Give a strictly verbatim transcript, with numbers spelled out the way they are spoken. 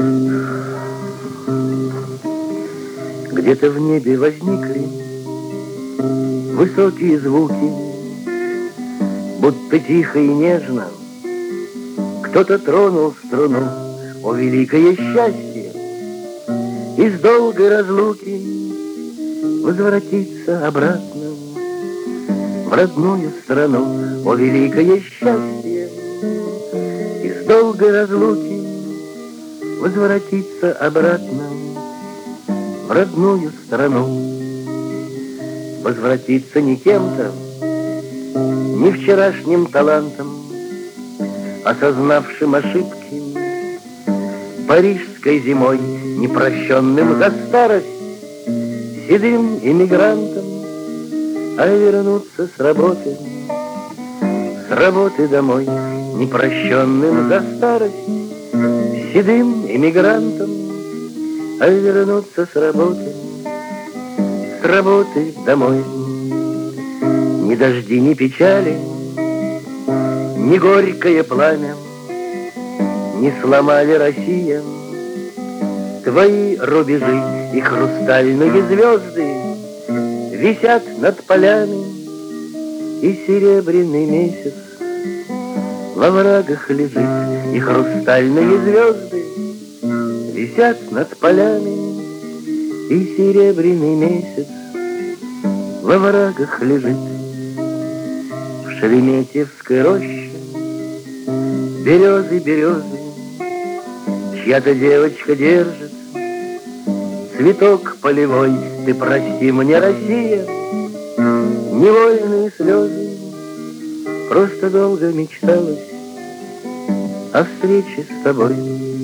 Где-то в небе возникли высокие звуки, будто тихо и нежно кто-то тронул струну. О, великое счастье из долгой разлуки возвратиться обратно в родную страну. О, великое счастье из долгой разлуки возвратиться обратно в родную страну. Возвратиться не кем-то, не вчерашним талантом, осознавшим ошибки парижской зимой, непрощенным за старость седым иммигрантом, а вернуться с работы, с работы домой, непрощенным за старость седым иммигрантом, а вернуться с работы, с работы домой. Ни дожди, ни печали, ни горькое пламя не сломали, Россия, твои рубежи, и хрустальные звезды висят над полями, и серебряный месяц во врагах лежит, и хрустальные звезды висят над полями, и серебряный месяц во врагах лежит. В Шереметьевской роще березы, березы, чья-то девочка держит цветок полевой. Ты прости мне, Россия, невольные слезы, просто долго мечталось о встрече с тобой.